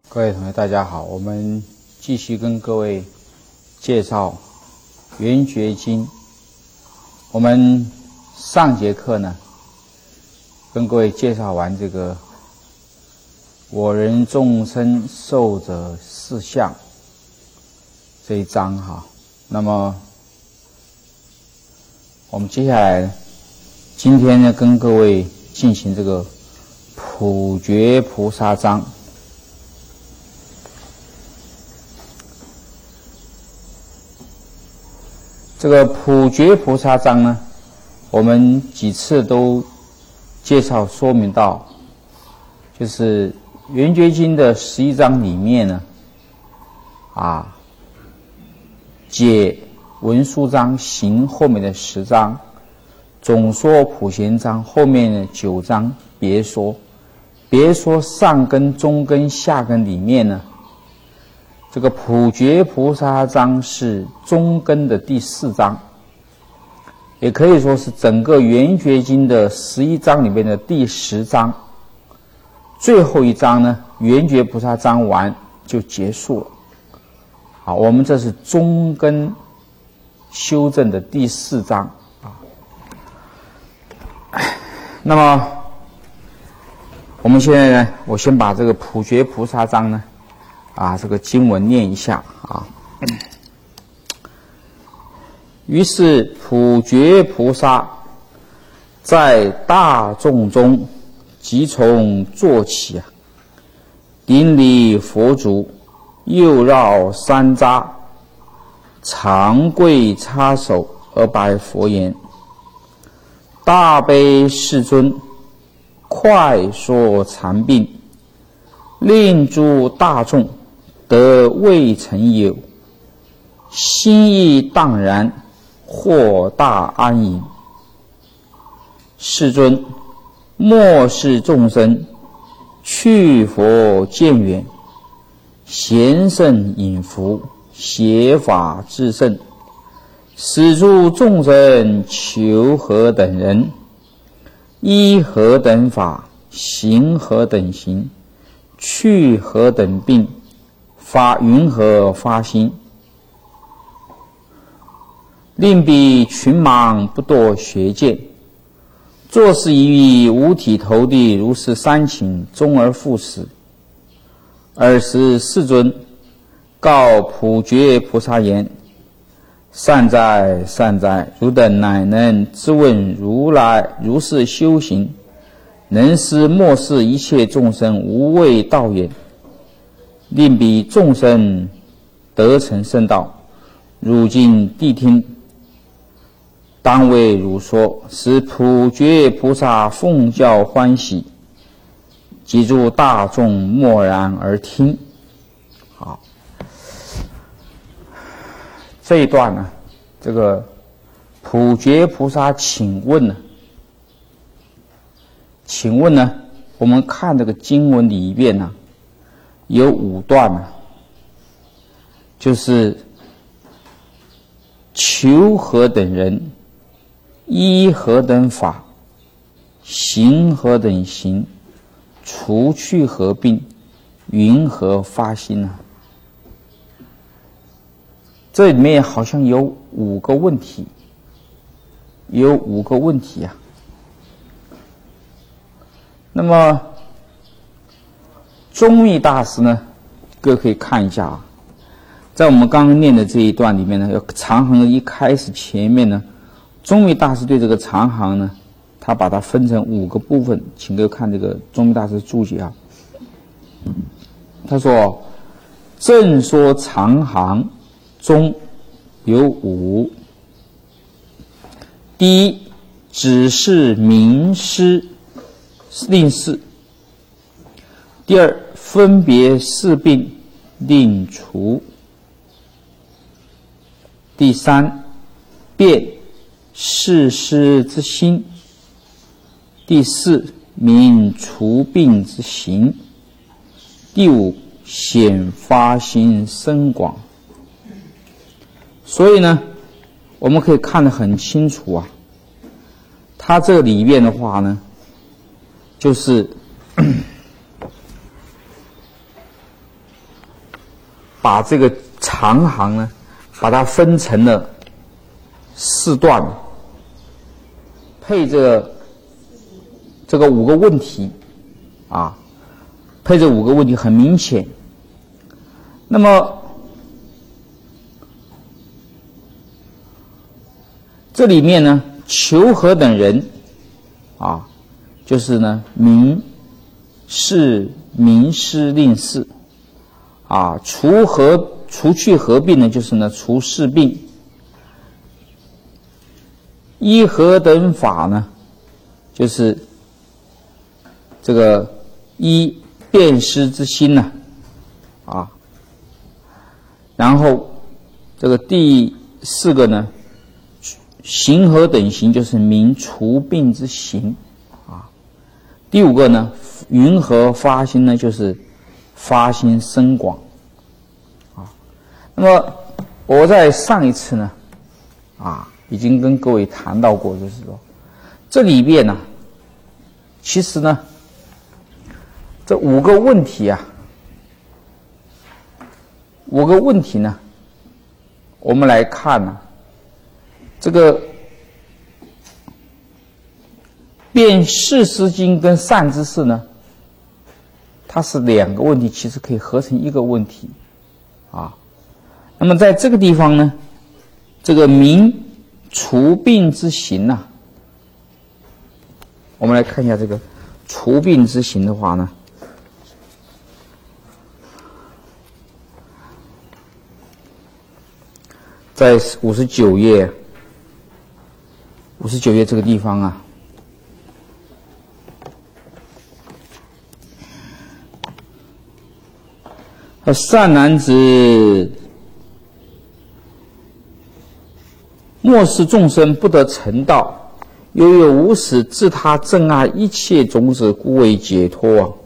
各位同学，大家好，我们继续跟各位介绍《圆觉经》。我们上节课呢，跟各位介绍完这个我人众生寿者四相这一章哈。那么我们接下来今天呢，跟各位进行这个普觉菩萨章。这个普觉菩萨章呢，我们几次都介绍说明到，就是圆觉经的11章里面呢，解文殊章行后面的10章，总说普贤章后面的9章别说上根、中根、下根里面呢，这个普觉菩萨章是中根的第4章，也可以说是整个圆觉经的11章里面的第10章。最后一章呢，圆觉菩萨章完就结束了。好，我们这是中根修正的第4章啊。那么我们现在呢，我先把这个普觉菩萨章呢这个经文念一下啊。于是普觉菩萨在大众中即从坐起顶礼佛足，右绕3匝，长跪擦手而白佛言：大悲世尊，快说禅并，令诸大众得未曾有，心意荡然，获大安隐。世尊，末世众生去佛渐远，贤圣隐伏，邪法至圣，使诸众生求何等人，依何等法，行何等行，去何等病，发云何发心，令彼群盲不堕学见，作是一于五体投地，如是3请，终而复始。尔时世尊告普觉菩萨言：善哉善哉，汝等乃能自问如来如是修行，能使末世一切众生无畏道也，令彼众生得成圣道。汝今谛听，当为汝说，使普觉菩萨奉教欢喜，即诸大众默然而听。好，这一段呢，这个普觉菩萨请问呢，我们看这个经文里面呢，有5段呢，就是求何等人，依何等法，行何等行，除去何病，云何发心呢？这里面好像有5个问题，那么宗密大师呢，各位可以看一下在我们刚刚念的这一段里面呢，有长行的一开始前面呢，宗密大师对这个长行呢，他把它分成5个部分，请各位看这个宗密大师注解他说：正说长行中有5，第一，只是名师令事；第二，分别事病令除；第三，辨事师之心；第四，明除病之行；第五，显发心深广。所以呢，我们可以看得很清楚它这里面的话呢，就是把这个长行呢，把它分成了4段，配这个5个问题啊，配这5个问题很明显。那么这里面呢，求和等人啊，就是呢民事民事令事啊，除去合并呢，就是呢除事并。依何等法呢，就是这个依辨识之心呢啊，然后这个第4个呢，行和等行，就是明除病之行啊。第5个呢，云和发心呢，就是发心深广啊。那么我在上一次呢啊，已经跟各位谈到过，就是说这里边呢，其实呢这5个问题啊，5个问题呢，我们来看呢，这个辨识之经跟善知识呢，它是2个问题，其实可以合成1个问题啊。那么在这个地方呢，这个明除病之行呢，我们来看一下这个除病之行的话呢，在59页这个地方啊，善男子，末世众生不得成道，犹有无始自他正爱一切种子，故为解脱啊。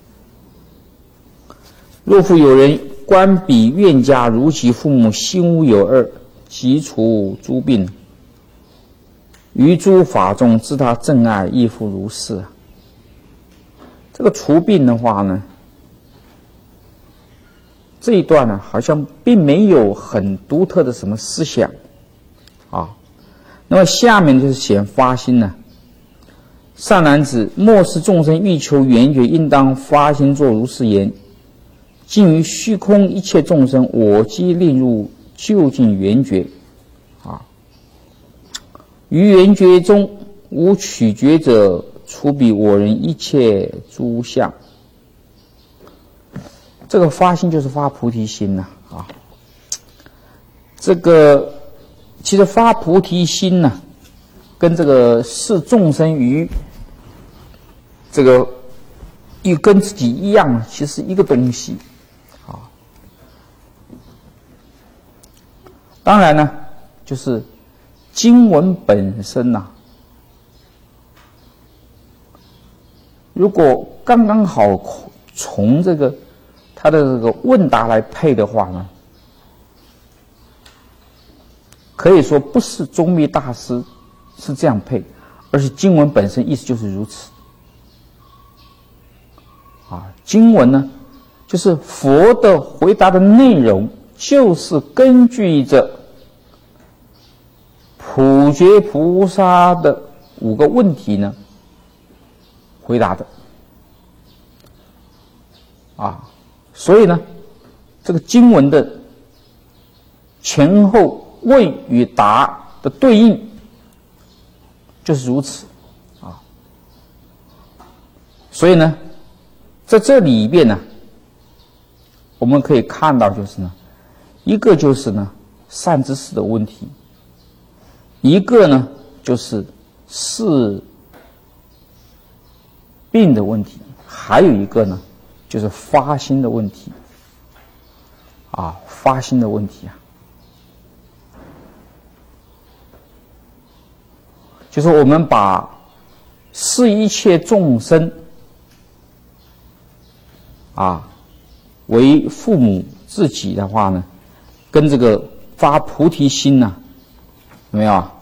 若复有人观彼怨家如其父母，心无有二，即除诸病，于诸法中自他正爱亦复如是。这个除病的话呢，这一段呢，好像并没有很独特的什么思想啊。那么下面就是显发心呢，善男子，末世众生欲求圆觉，应当发心作如是言：尽于虚空一切众生，我即令入究竟圆觉啊。于圆觉中无取觉者，除彼我人一切诸相。这个发心就是发菩提心呐啊。这个其实发菩提心呢，跟这个视众生于这个跟自己一样，其实一个东西啊。当然呢，就是经文本身呐，如果刚刚好从这个他的这个问答来配的话呢，可以说不是宗密大师是这样配，而是经文本身意思就是如此啊。经文呢，就是佛的回答的内容，就是根据着普觉菩萨的5个问题呢回答的啊。所以呢，这个经文的前后问与答的对应就是如此啊。所以呢，在这里边呢，我们可以看到就是呢，一个就是呢善知识的问题，一个呢就是是病的问题，还有一个呢就是发心的问题啊，发心的问题啊，就是我们把视一切众生啊为父母自己的话呢，跟这个发菩提心呢，有没有啊？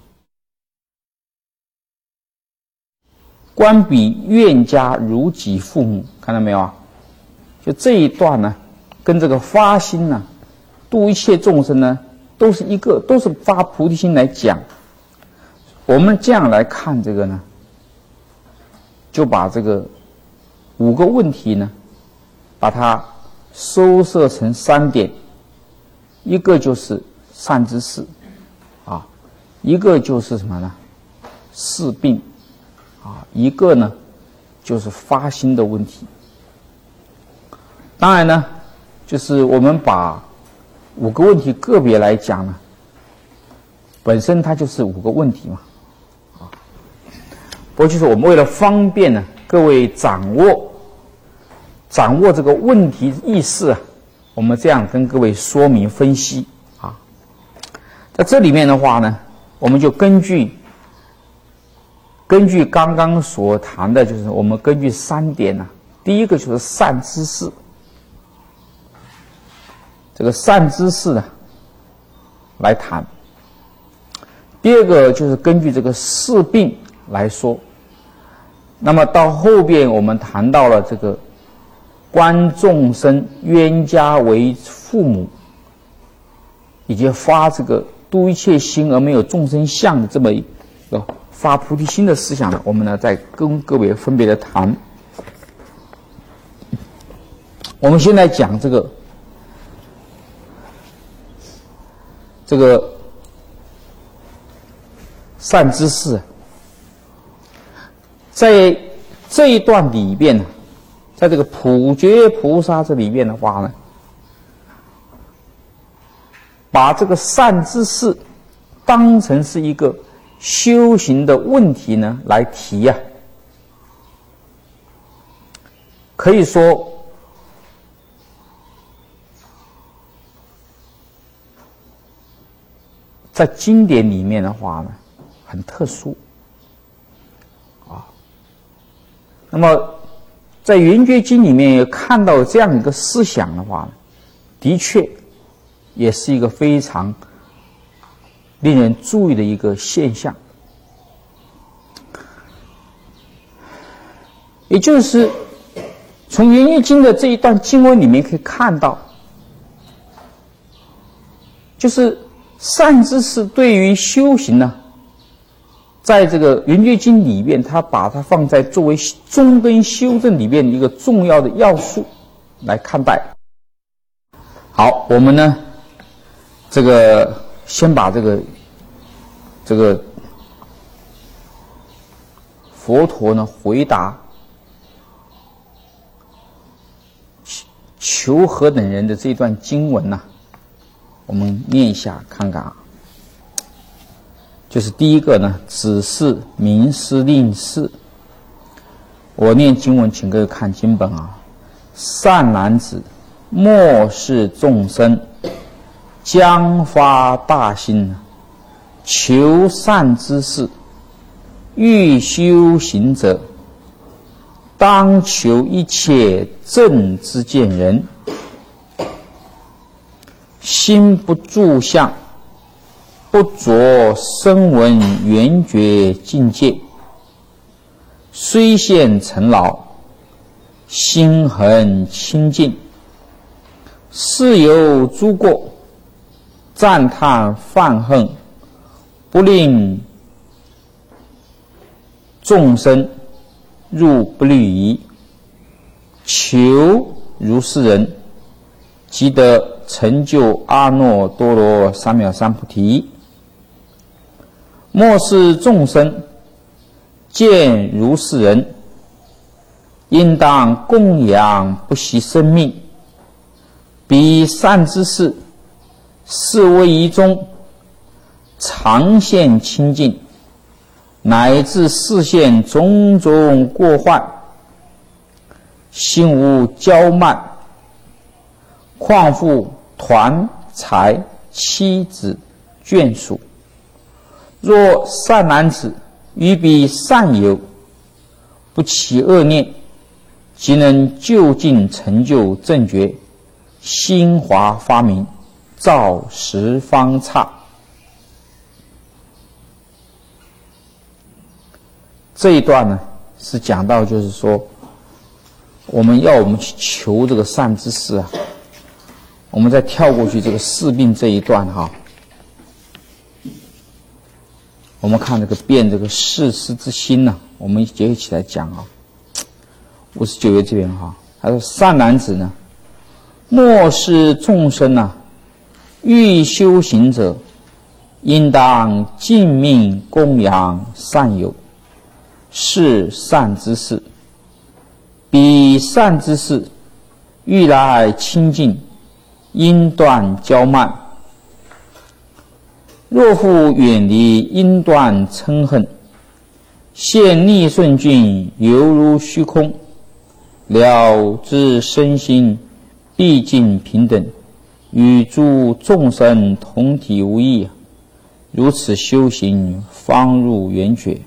观彼怨家如己父母，看到没有啊？就这一段呢， 跟这个发心呢、度一切众生呢，都是发菩提心来讲。我们这样来看这个呢，就把这个5个问题呢，把它收摄成3点，一个就是善知识啊，一个就是什么呢？事病啊，一个呢就是发心的问题。当然呢，就是我们把5个问题个别来讲呢，本身它就是5个问题嘛，啊，不过就是我们为了方便呢，各位掌握这个问题意识啊，我们这样跟各位说明分析啊。在这里面的话呢，我们就根据刚刚所谈的，就是我们根据3点呢，第一个就是善知识。这个善知识呢来谈，第二个就是根据这个事病来说。那么到后边我们谈到了这个观众生冤家为父母，以及发这个度一切心而没有众生相的这么一个发菩提心的思想呢，我们呢再跟各位分别的谈。我们现在讲这个善知识，在这一段里边呢，在这个普觉菩萨这里面的话呢，把这个善知识当成是一个修行的问题呢来提呀，可以说在经典里面的话呢，很特殊啊。那么在圆觉经里面也看到这样一个思想的话，的确也是一个非常令人注意的一个现象。也就是从圆觉经的这一段经文里面可以看到，就是善知识对于修行呢，在这个圆觉经里面，他把它放在作为中根修正里面的一个重要的要素来看待。好，我们呢，这个先把这个佛陀呢回答求和等人的这段经文呢，我们念一下看看啊。就是第一个呢，只是明师令事。我念经文，请各位看经本啊。善男子，莫视众生，将发大心，求善知识，欲修行者，当求一切正知见人，心不住相，不着声闻缘觉境界，虽现尘劳，心恒清净。事有诸过，赞叹犯恨，不令众生入不律仪，求如是人，即得成就阿耨多罗三藐三菩提。莫视众生，见如是人，应当供养不惜生命。彼善知识，是为一中，常现清净，乃至示现种种过患，心无骄慢，况复团财妻子眷属。若善男子于彼善友，不起恶念，即能就近成就正觉，心华发明，照十方刹。这一段呢，是讲到就是说，我们去求这个善知识啊， 我们再跳过去这个四病这一段哈。我们看这个辨这个世事之心呢，我们结合起来讲啊。59页这边哈，他说善男子呢，莫视众生啊，欲修行者，应当尽命供养善友，是善之事。彼善之事，欲来清净，应断骄慢。若复远离，应断嗔恨。现逆顺境，犹如虚空。了知身心，毕竟平等，与诸众生同体无异。如此修行，方入圆觉。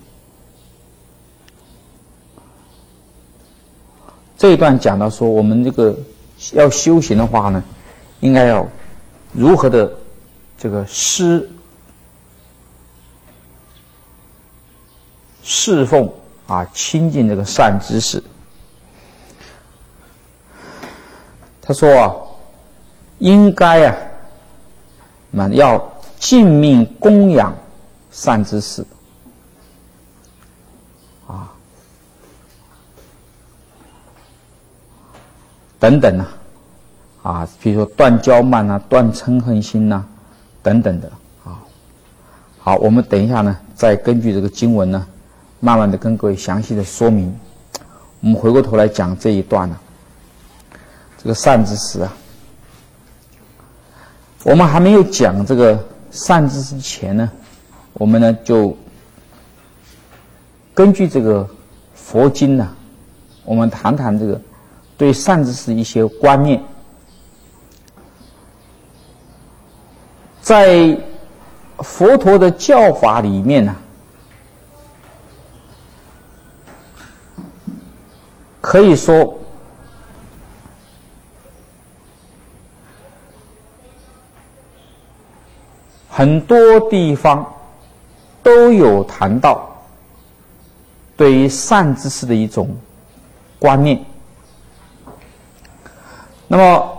这一段讲到说，我们这个要修行的话呢，应该要如何的这个侍奉啊，亲近这个善知识。他说啊，应该啊，要尽命供养善知识啊，等等啊，比如说断骄慢啊，断嗔恨心呐，等等的啊。好，我们等一下呢，再根据这个经文呢，慢慢的跟各位详细的说明。我们回过头来讲这一段呢，这个善知识啊，我们还没有讲这个善知识之前呢，我们呢就根据这个佛经呢，我们谈谈这个对善知识一些观念。在佛陀的教法里面呢，可以说很多地方都有谈到对于善知识的一种观念。那么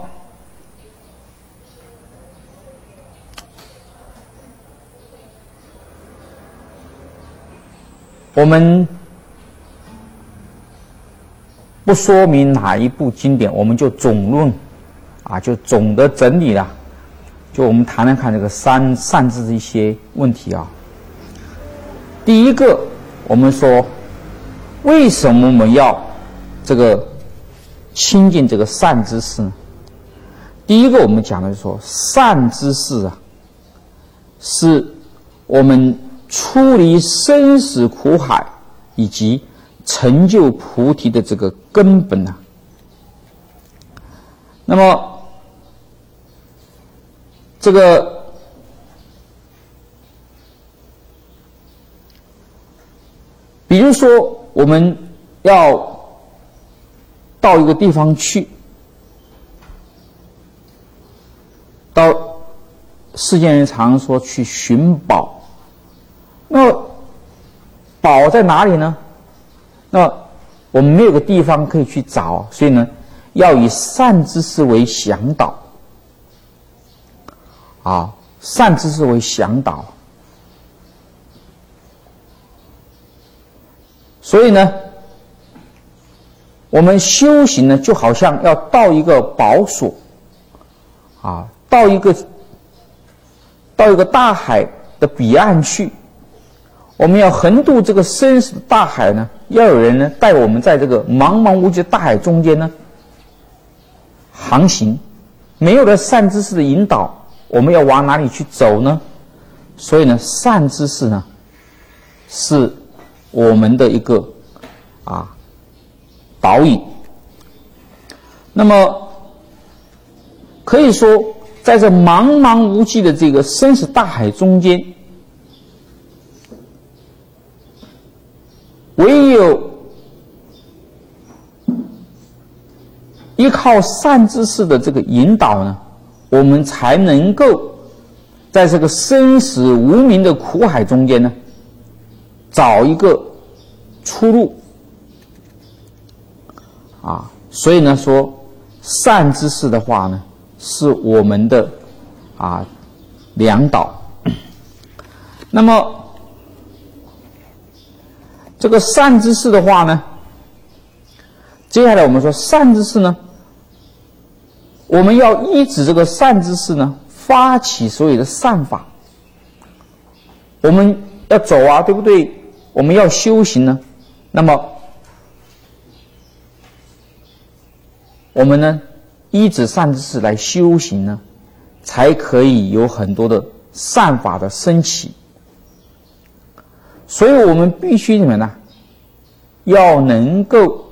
我们不说明哪一部经典，我们就总论啊，就总的整理了。就我们谈谈看这个善知的一些问题啊。第一个，我们说为什么我们要这个亲近这个善知识呢？第一个，我们讲的是说善知识啊，是我们出离生死苦海以及成就菩提的这个根本啊。那么这个比如说我们要到一个地方去，到世间人常说去寻宝，那么宝在哪里呢？那我们没有个地方可以去找，所以呢，要以善知识为向导啊，善知识为向导。所以呢，我们修行呢，就好像要到一个宝所啊，到一个大海的彼岸去。我们要横渡这个生死的大海呢，要有人呢带我们在这个茫茫无际的大海中间呢航行。没有了善知识的引导，我们要往哪里去走呢？所以呢，善知识呢是我们的一个导引。那么可以说，在这茫茫无际的这个生死大海中间，唯有依靠善知识的这个引导呢，我们才能够在这个生死无明的苦海中间呢，找一个出路所以呢，说善知识的话呢， 是我们的良导。那么这个善知识的话呢，接下来我们说善知识呢，我们要依止这个善知识呢，发起所有的善法。我们要走啊，对不对？我们要修行呢，那么我们呢依止善知识来修行呢，才可以有很多的善法的升起。所以我们必须怎么呢？要能够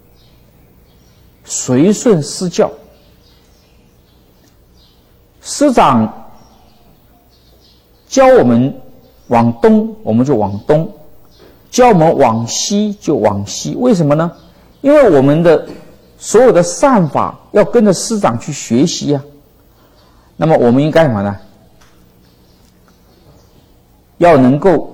随顺师教。师长教我们往东，我们就往东；教我们往西，就往西。为什么呢？因为我们的所有的善法要跟着师长去学习呀。那么我们应该什么呢？要能够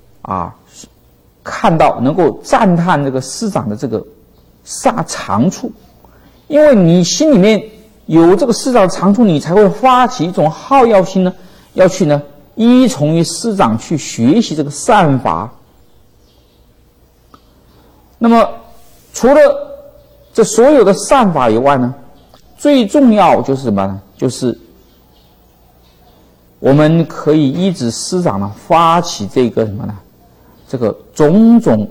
看到，能够赞叹这个师长的这个长处，因为你心里面有这个师长的长处，你才会发起一种好要心呢，要去呢依从于师长去学习这个善法。那么除了这所有的善法以外呢，最重要就是什么呢？就是我们可以依止师长呢，发起这个什么呢？这个种种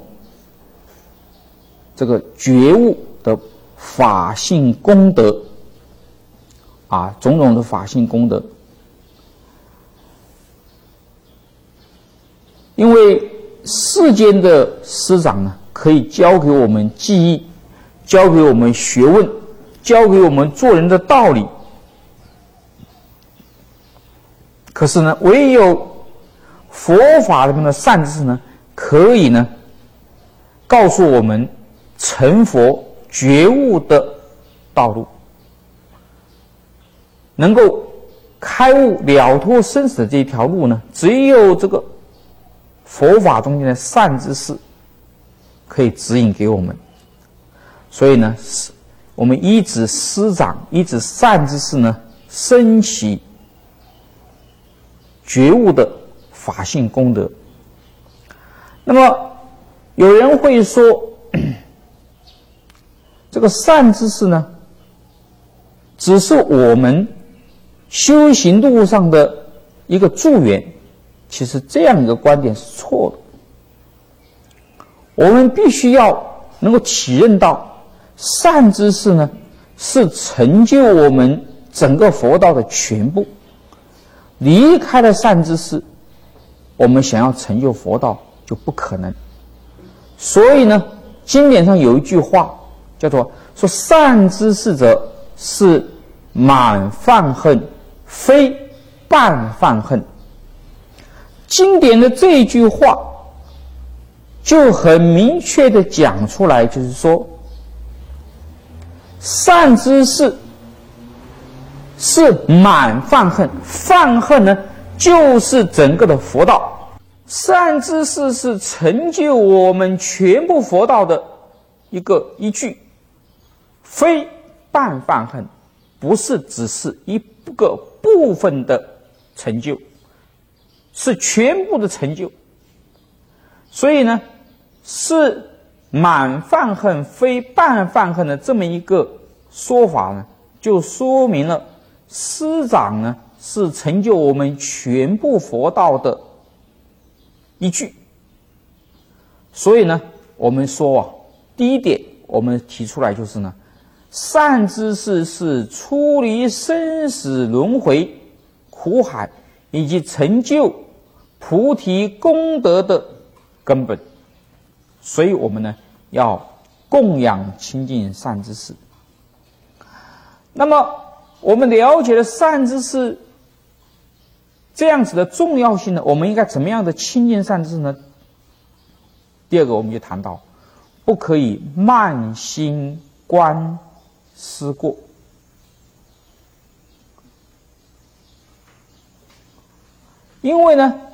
这个觉悟的法性功德种种的法性功德。因为世间的师长呢，可以教给我们技艺，教给我们学问，教给我们做人的道理。可是呢，唯有佛法里面的善知识呢，可以呢告诉我们成佛觉悟的道路，能够开悟了脱生死的这一条路呢，只有这个佛法中间的善知识可以指引给我们。所以呢，我们依止师长，依止善知识呢，升起觉悟的法性功德。那么有人会说，这个善知识呢，只是我们修行路上的一个助缘。其实这样一个观点是错的。我们必须要能够体认到，善知识呢，是成就我们整个佛道的全部。离开了善知识，我们想要成就佛道就不可能。所以呢，经典上有一句话叫做说，善知识者是满犯恨，非半犯恨。经典的这一句话就很明确的讲出来，就是说善知识是满犯恨，犯恨呢就是整个的佛道。善知识是成就我们全部佛道的一个依据，非半犯恨，不是只是一个部分的成就，是全部的成就。所以呢，是满犯恨非半犯恨的这么一个说法呢，就说明了师长呢是成就我们全部佛道的依据。所以呢，我们说第一点我们提出来就是呢，善知识是出离生死轮回苦海以及成就菩提功德的根本。所以我们呢要供养亲近善知识。那么我们了解了善知识这样子的重要性呢，我们应该怎么样的亲近善知识呢？第二个，我们就谈到不可以慢心观思过。因为呢，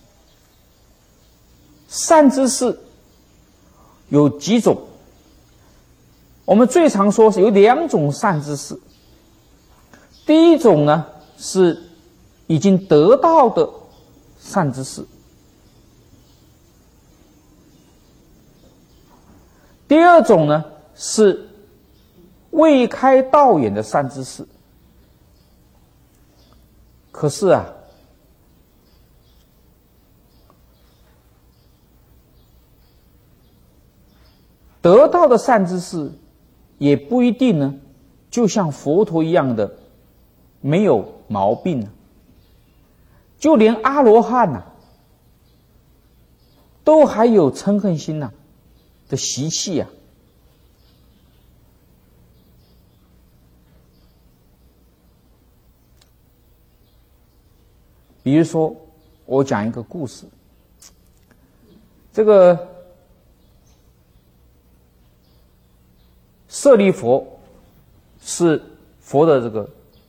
善知识有几种，我们最常说是有两种善知识。 第一种呢是已经得到的善知识，第二种呢是未开道眼的善知识。可是啊，得到的善知识也不一定呢，就像佛陀一样的没有毛病呢。就连阿罗汉呐，都还有嗔恨心呐的习气啊。比如说，我讲一个故事，这个舍利佛是佛的这个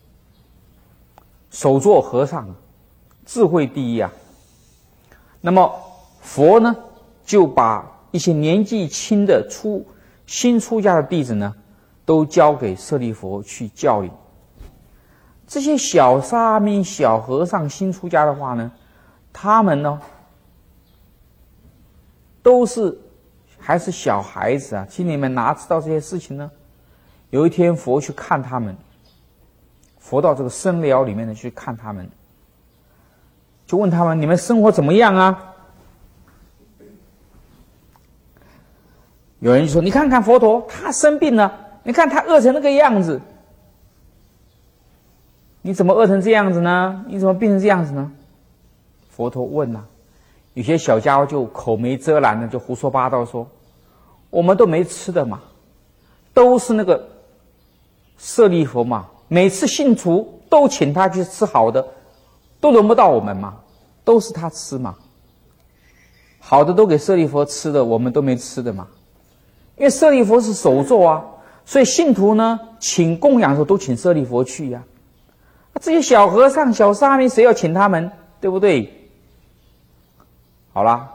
首座和尚，智慧第一啊。那么佛呢，就把一些年纪轻的新出家的弟子呢，都交给舍利佛去教育。这些小沙弥、小和尚新出家的话呢，他们呢都是还是小孩子啊，心里面哪知道这些事情呢？有一天佛去看他们，佛到这个僧寮里面呢去看他们，就问他们：你们生活怎么样啊？有人就说：你看看佛陀，他生病了，你看他饿成那个样子，你怎么饿成这样子呢？你怎么变成这样子呢？佛陀问啊，有些小家伙就口没遮拦的就胡说八道说：我们都没吃的嘛，都是那个舍利佛嘛，每次信徒都请他去吃好的，都轮不到我们嘛，都是他吃嘛，好的都给舍利佛吃的，我们都没吃的嘛。因为舍利佛是首座啊，所以信徒呢请供养的时候都请舍利佛去呀。这些小和尚、小沙弥谁要请他们，对不对？好啦，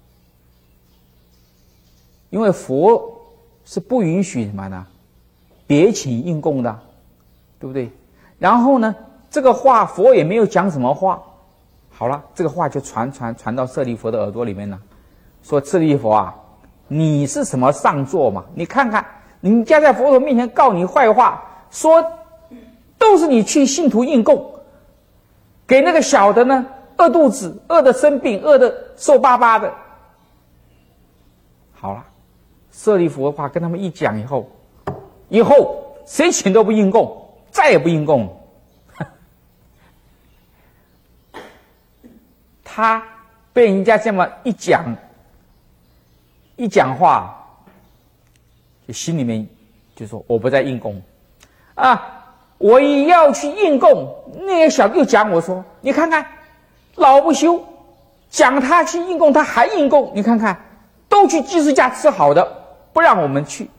因为佛是不允许什么呢？别请应供的，对不对？然后呢，这个话佛也没有讲什么话。好了，这个话就传到舍利佛的耳朵里面了，说舍利佛啊，你是什么上座嘛？你看看，你家在佛陀面前告你坏话，说都是你去信徒应供，给那个小的呢饿肚子，饿得生病，饿得瘦巴巴的。好了，舍利弗的话跟他们一讲以后谁请都不应供，再也不应供。他被人家这么一讲话，就心里面就说我不再应供啊。我一要去应供，那个小又讲我说，你看看老不休，讲他去应供他还应供，你看看都去居士家吃好的，不让我们去。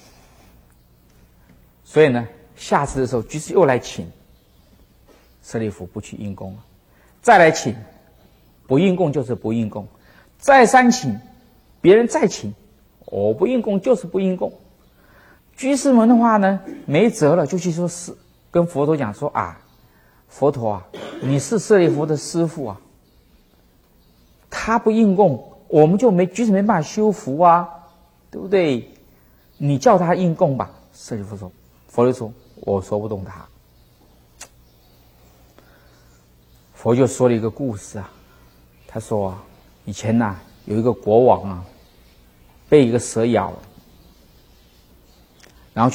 所以呢，下次的时候居士又来请，舍利弗不去应供了，再来请不应供就是不应供，再三请别人再请，我不应供就是不应供。居士们的话呢没辙了，就去说是跟佛陀讲说啊，佛陀啊，你是舍利弗的师父啊，他不应供，我们就居士没办法修福啊，对不对？你叫他应供吧。舍利弗说，佛就说我说不动他。佛就说了一个故事啊，他说啊，以前呐有一个国王啊，被一个蛇咬了，然后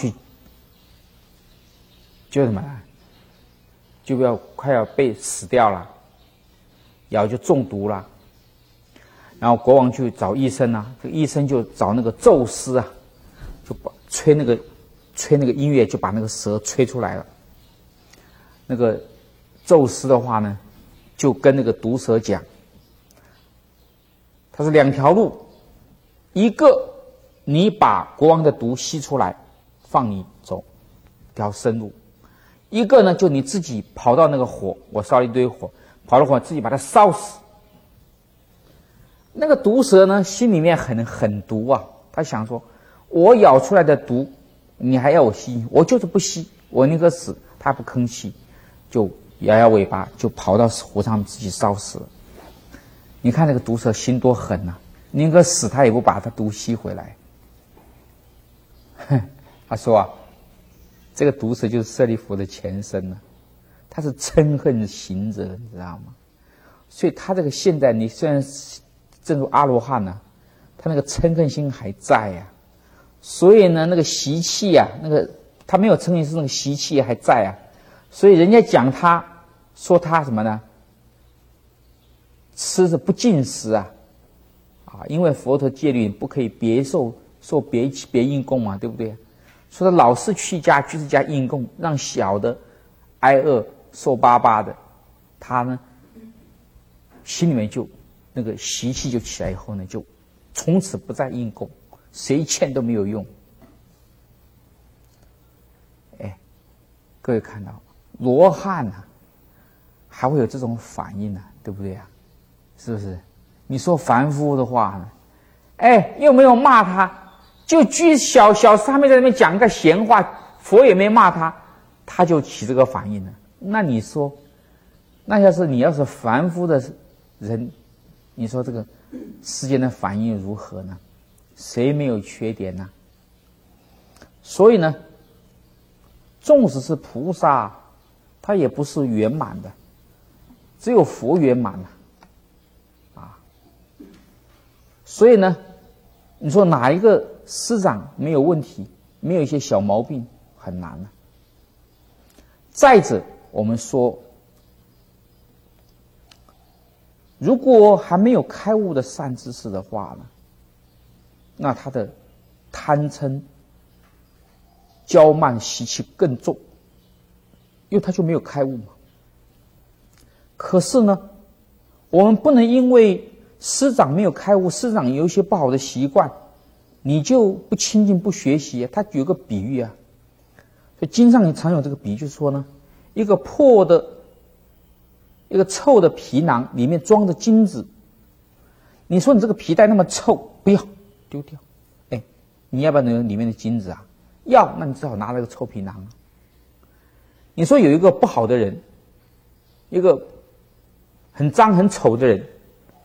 就什么呢？就快要被死掉了，咬就中毒了。然后国王去找医生啊，这个医生就找那个宙斯啊，就把吹那个音乐，就把那个蛇吹出来了。那个宙斯的话呢，就跟那个毒蛇讲，他说两条路，一个你把国王的毒吸出来，放你走一条生路；一个呢，就你自己跑到那个火，我烧了一堆火，跑到火自己把它烧死。那个毒蛇呢，心里面很毒啊，他想说，我咬出来的毒，你还要我吸？我就是不吸， 我宁可死，他不吭气，就摇摇尾巴就跑到火上自己烧死了。你看那个毒蛇心多狠啊，宁可死他也不把他毒吸回来。他说啊，这个毒蛇就是舍利弗的前身呢，他是嗔恨行者，你知道吗？所以他这个现在你虽然正如阿罗汉呢，他那个嗔恨心还在呀，所以呢那个习气啊，那个他没有嗔恨，是那个习气还在啊，所以人家讲他说他什么呢？吃是不进食啊，因为佛陀戒律不可以受别应供嘛，对不对？说他老是去家居士家应供，让小的挨饿瘦巴巴的，他呢心里面就那个习气就起来以后呢，就从此不再应供，谁欠都没有用。哎，各位看到罗汉啊，还会有这种反应呢，对不对啊？是不是？你说凡夫的话呢？哎，又没有骂他，就居小沙弥在那边讲个闲话，佛也没骂他，他就起这个反应了。那你说，那你要是凡夫的人，你说这个世间的反应如何呢？谁没有缺点呢？所以呢，纵使是菩萨，他也不是圆满的，只有佛圆满了。所以呢，你说哪一个师长没有问题，没有一些小毛病，很难了。再者，我们说，如果还没有开悟的善知识的话呢，那他的贪嗔、骄慢习气更重，因为他就没有开悟嘛。可是呢，我们不能因为师长没有开悟，师长有一些不好的习惯，你就不亲近不学习。他举个比喻啊，所以经上也常有这个比喻，就是说呢，一个破的一个臭的皮囊里面装着金子，你说你这个皮带那么臭，不要丢掉，哎，你要不要那里面的金子啊？要，那你只好拿那个臭皮囊啊。你说有一个不好的人，一个很脏很丑的人，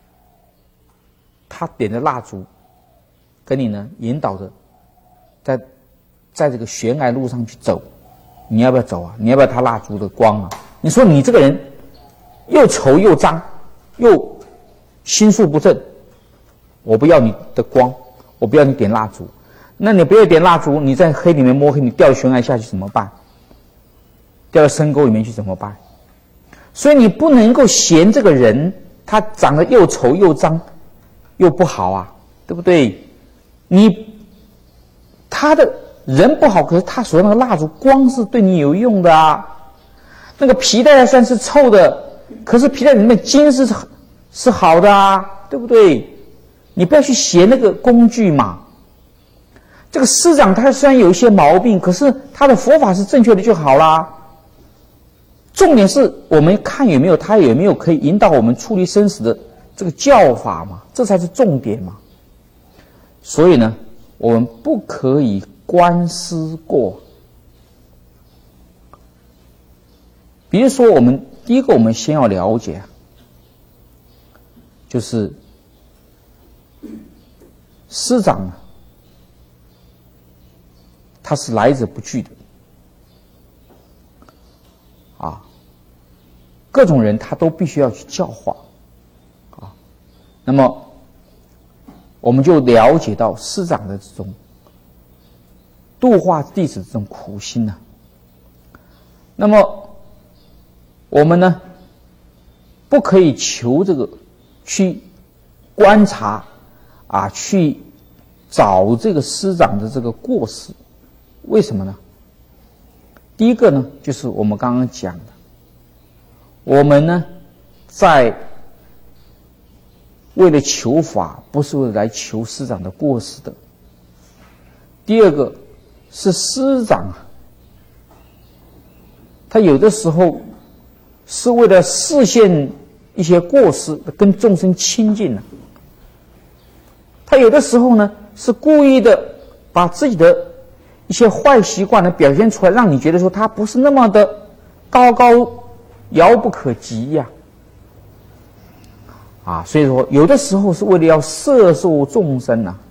他点着蜡烛跟你呢引导着在这个悬崖路上去走，你要不要走啊？你要不要他蜡烛的光啊？你说你这个人又丑又脏又心术不正，我不要你的光，我不要你点蜡烛。那你不要点蜡烛，你在黑里面摸黑，你掉悬崖下去怎么办？掉到深沟里面去怎么办？所以你不能够嫌这个人他长得又丑又脏又不好啊，对不对？他的人不好，可是他所用那个蜡烛光是对你有用的啊。那个皮带虽然是臭的，可是皮带里面金是好的啊，对不对？你不要去嫌那个工具嘛。这个师长他虽然有一些毛病，可是他的佛法是正确的就好啦。重点是我们看他有没有可以引导我们出离生死的这个教法嘛，这才是重点嘛。所以呢，我们不可以观师过。比如说第一个我们先要了解，就是师长呢，他是来者不拒的啊，各种人他都必须要去教化啊。那么我们就了解到师长的这种度化弟子的这种苦心呢。那么我们呢，不可以求这个去观察啊，去找这个师长的这个过失。为什么呢？第一个呢，就是我们刚刚讲的，我们呢在为了求法，不是为了来求师长的过失的。第二个是师长啊，他有的时候是为了示现一些过失，跟众生亲近了。他有的时候呢是故意的把自己的一些坏习惯呢表现出来，让你觉得说他不是那么的高高遥不可及呀。所以说有的时候是为了要摄受众生啊。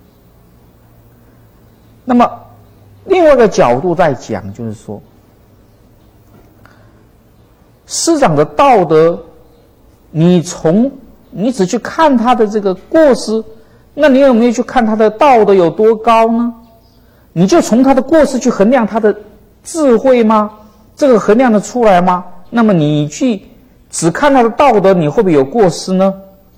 那么另外一个角度在讲，就是说师长的道德，你只去看他的这个过失，那你有没有去看他的道德有多高呢？你就从他的过失去衡量他的智慧吗？这个衡量得出来吗？那么你去只看他的道德，你会不会有过失呢？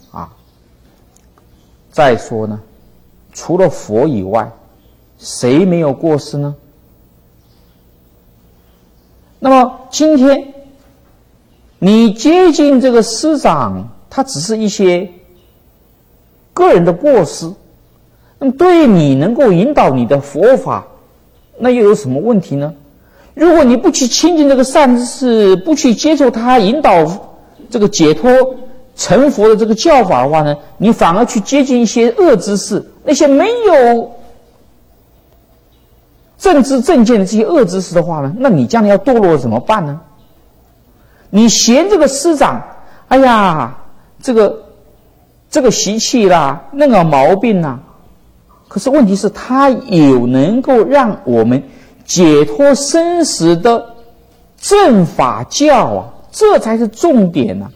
再说呢，除了佛以外，谁没有过失呢？那么今天你接近这个师长，他只是一些个人的过失，那么对你能够引导你的佛法，那又有什么问题呢？如果你不去亲近这个善知识，不去接受他引导这个解脱成佛的这个教法的话呢，你反而去接近一些恶知识，那些没有正知正见的这些恶知识的话呢，那你将来要堕落怎么办呢？你嫌这个师长，哎呀，这个习气啦，那个毛病啦，可是问题是他有能够让我们解脱生死的正法教啊，这才是重点啊。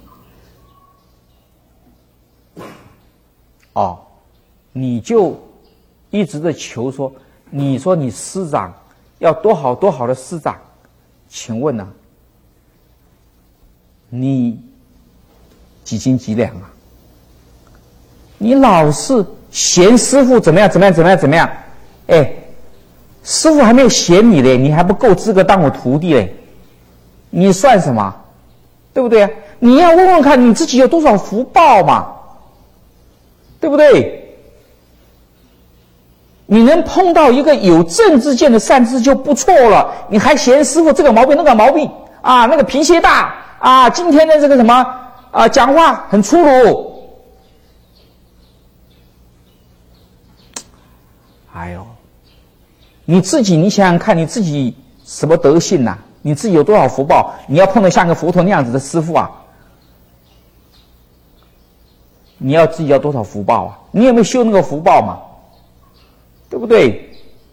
你就一直的求说，你说你师长要多好多好的师长，请问啊，你几斤几两啊？你老是嫌师父怎么样，师父还没有嫌你嘞，你还不够资格当我徒弟嘞，你算什么？对不对啊？你要问问看你自己有多少福报嘛，对不对？你能碰到一个有正知见的善知就不错了，你还嫌师父这个毛病那个毛病啊，那个脾气大啊，今天的这个什么啊，讲话很粗鲁。哎呦，你自己你想想看，你自己什么德性啊？你自己有多少福报？你要碰到像个佛陀那样子的师父啊，你要自己要多少福报啊？你有没有修那个福报嘛？对不对？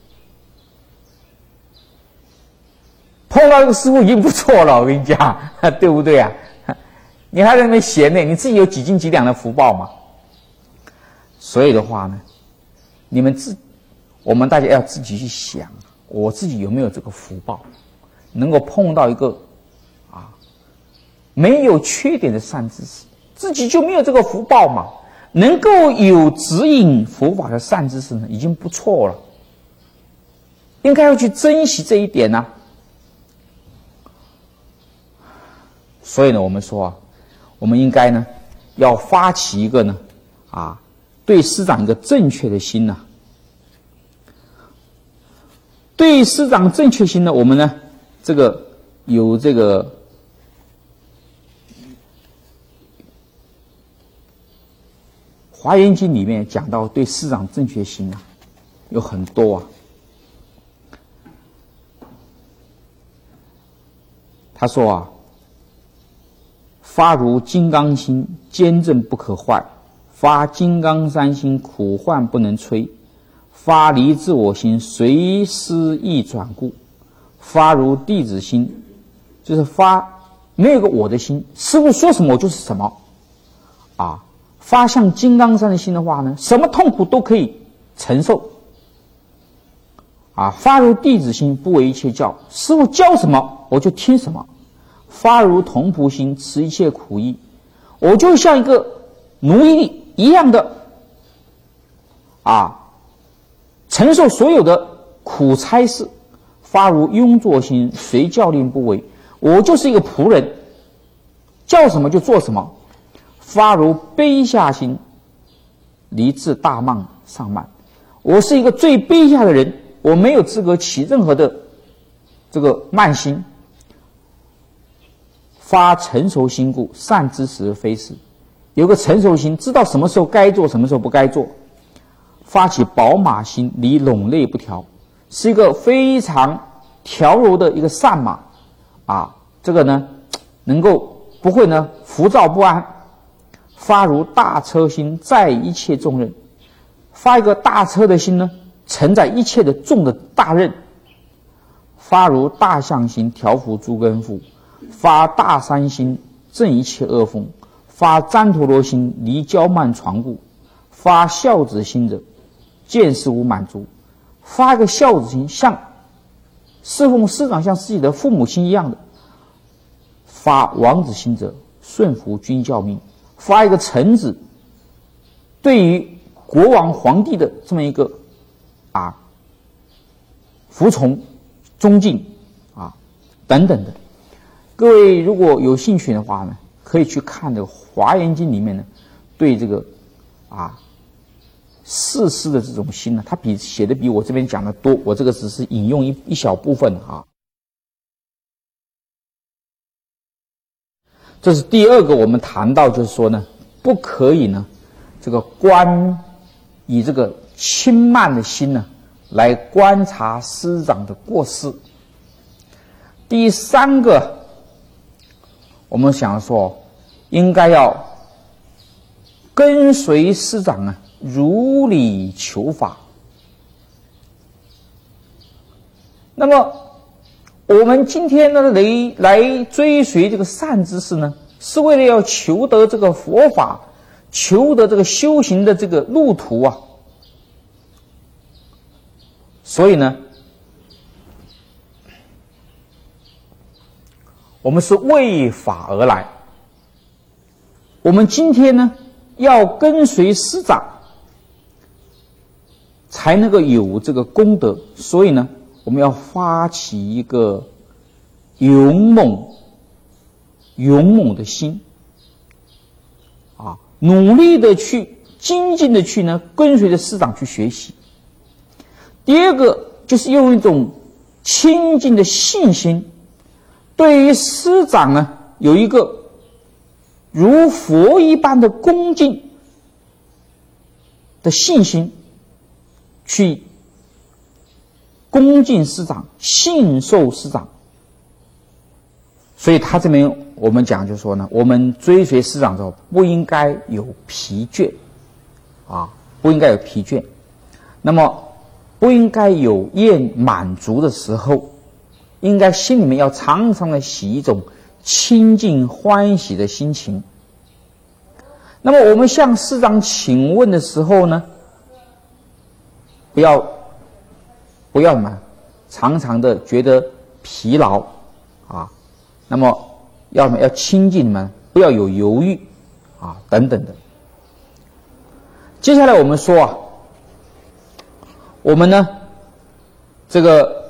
碰到这个师父已经不错了，我跟你讲，对不对啊？你还在那边闲呢，你自己有几斤几两的福报嘛？所以的话呢，我们大家要自己去想，我自己有没有这个福报，能够碰到一个没有缺点的善知识，自己就没有这个福报嘛。能够有指引佛法的善知识呢，已经不错了，应该要去珍惜这一点呢。所以呢，我们说我们应该呢，要发起一个呢，对师长一个正确的心呐。对师长正确心呢，我们呢，有这个。华严经里面讲到对师长正确心有很多他说发如金刚心，坚正不可坏；发金刚山心，苦患不能摧；发离自我心，随师易转故；发如弟子心，就是发没有个我的心，师父说什么我就是什么发像金刚山的心的话呢，什么痛苦都可以承受发如弟子心，不为一切教，师父教什么我就听什么；发如童仆心，持一切苦役，我就像一个奴役一样的承受所有的苦差事；发如庸作心，随教令不为，我就是一个仆人，叫什么就做什么；发如卑下心，离自大慢上慢，我是一个最卑下的人，我没有资格起任何的这个慢心。发成熟心故，善知时而非时，有个成熟心，知道什么时候该做，什么时候不该做。发起宝马心，离拢类不调， 是一个非常调柔的一个善马啊，这个呢能够不会呢浮躁不安，发如大车心，载一切重任。发一个大车的心呢，承载一切的重的大任。发如大象心，调伏诸根腹；发大山心，正一切恶风；发旃陀罗心，离骄慢床故；发孝子心者，见事无满足。发一个孝子心，像侍奉师长像自己的父母亲一样的。发王子心者，顺服君教命。发一个臣子，对于国王皇帝的这么一个服从尊敬等等的。各位如果有兴趣的话呢，可以去看这个《华严经》里面呢，对这个世事的这种心呢，他写的比我这边讲的多，我这个只是引用一小部分这是第二个我们谈到，就是说呢，不可以呢这个以这个轻慢的心呢来观察师长的过失。第三个，我们想说应该要跟随师长如理求法。那么我们今天呢来追随这个善知识呢，是为了要求得这个佛法，求得这个修行的这个路途所以呢我们是为法而来。我们今天呢要跟随师长，才能够有这个功德。所以呢我们要发起一个勇猛的心努力的去精进的去呢跟随着师长去学习。第二个就是用一种清净的信心，对于师长有一个如佛一般的恭敬的信心，去恭敬师长，信受师长。所以他这边我们讲就是说呢，我们追随师长之后不应该有疲倦不应该有疲倦，那么不应该有满足的时候，应该心里面要常常的起一种清净欢喜的心情。那么我们向师长请问的时候呢，不要什么常常的觉得疲劳那么要清净不要有犹豫等等的。接下来我们说我们呢这个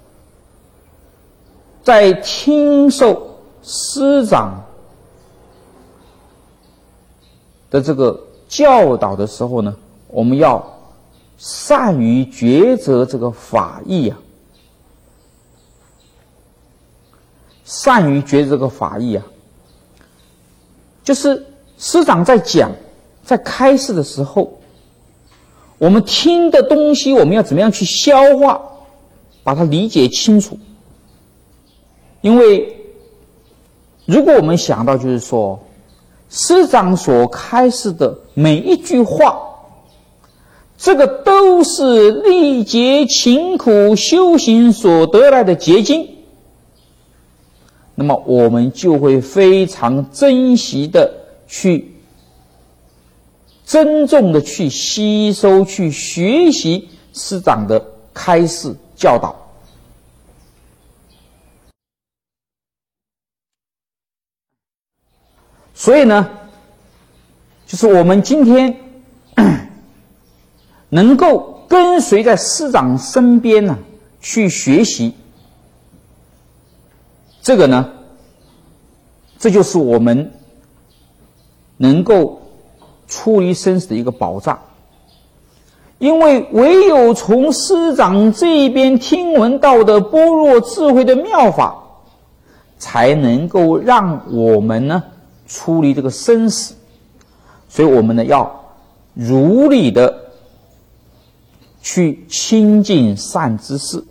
在听受师长的这个教导的时候呢，我们要善于抉择这个法义善于抉择这个法义就是师长在开示的时候，我们听的东西我们要怎么样去消化，把它理解清楚。因为如果我们想到就是说师长所开示的每一句话，这个都是历劫勤苦修行所得来的结晶，那么我们就会非常珍惜的去珍重的去吸收去学习师长的开示教导。所以呢就是我们今天能够跟随在师长身边去学习，这个呢这就是我们能够出离生死的一个保障。因为唯有从师长这边听闻到的般若智慧的妙法，才能够让我们呢出离这个生死。所以我们呢要如理的去亲近善知识。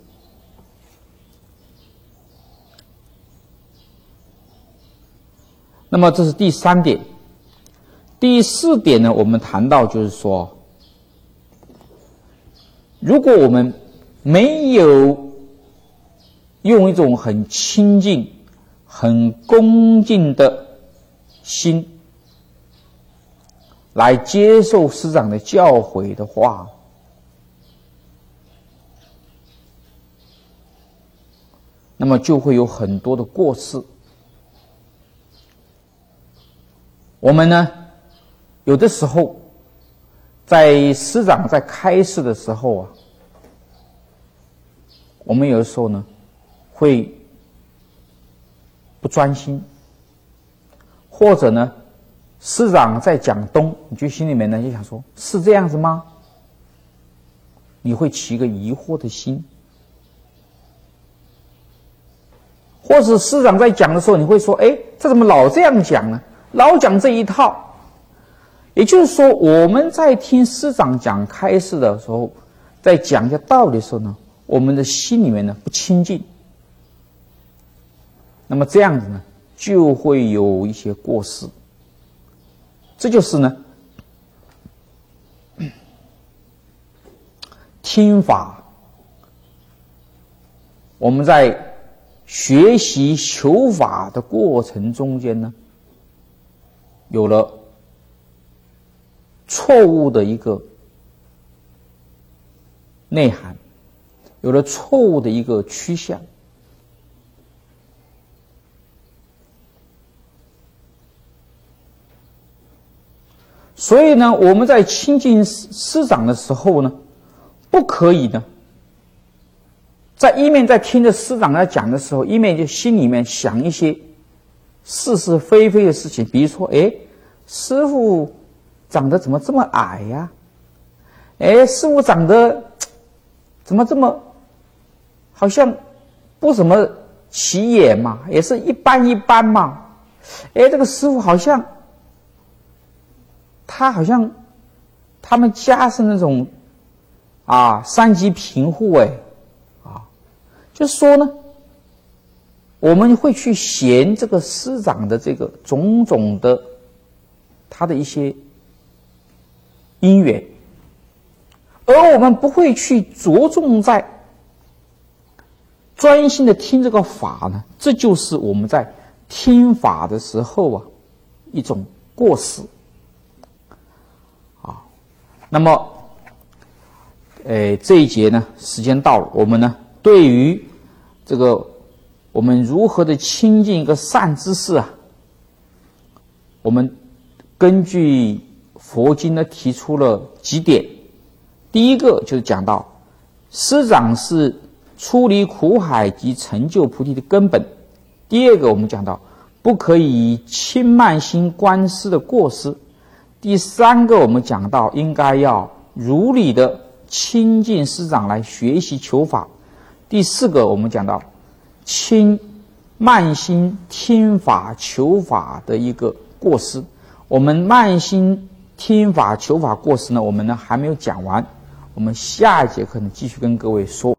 那么这是第3点。第4点呢，我们谈到就是说，如果我们没有用一种很亲近、很恭敬的心来接受师长的教诲的话，那么就会有很多的过失。我们呢，有的时候在师长在开示的时候啊，我们有的时候呢会不专心，或者呢师长在讲东，你就心里面呢就想说，是这样子吗？你会起一个疑惑的心。或者师长在讲的时候，你会说，哎，这怎么老这样讲呢？老讲这一套。也就是说，我们在听师长讲开示的时候，在讲一些道理的时候呢，我们的心里面呢不清净，那么这样子呢就会有一些过失。这就是呢听法，我们在学习求法的过程中间呢，有了错误的一个内涵，有了错误的一个趋向。所以呢，我们在亲近师长的时候呢，不可以呢在一面在听着师长在讲的时候，一面就心里面想一些是是非非的事情。比如说，哎，师父长得怎么这么矮呀？哎，师父长得怎么这么好像不怎么起眼嘛，也是一般一般嘛。哎，这个师父好像他们家是那种3级贫户哎。就是说呢，我们会去嫌这个师长的这个种种的他的一些因缘，而我们不会去着重在专心的听这个法呢，这就是我们在听法的时候一种过失那么这一节呢时间到了，我们呢对于这个我们如何的亲近一个善知识我们根据佛经呢提出了几点。第一个就是讲到师长是出离苦海及成就菩提的根本。第二个我们讲到不可以轻慢心观师的过失。第三个我们讲到应该要如理的亲近师长来学习求法。第四个我们讲到轻慢心听法求法的一个过失。我们慢心听法求法过失呢，我们呢还没有讲完，我们下一节课呢继续跟各位说。